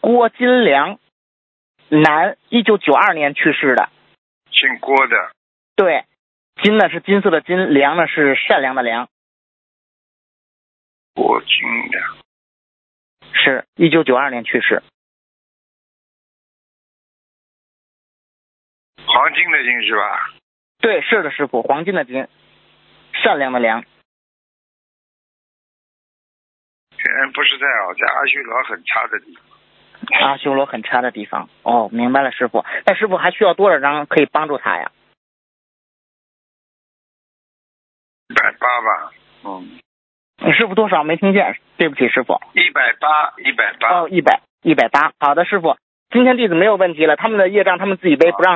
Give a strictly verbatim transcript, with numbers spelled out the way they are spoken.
郭金良，男，一九九二年去世的。 姓郭的。 对，金呢是金色的金，良呢是善良的良。 郭金良。 是一九九二年去世。 黄金的金是吧？ 对，是的，师傅，黄金的金，善良的良。 人不是太好，在阿修罗很差的地方。 阿修罗很差的地方。哦，明白了，师傅。那师傅还需要多少张可以帮助他呀？ 一百八吧。嗯。 师傅多少？没听见，对不起，师傅。 一百八，一百八。 哦，一百，一百八。好的，师傅，今天弟子没有问题了，他们的业障他们自己背，不让。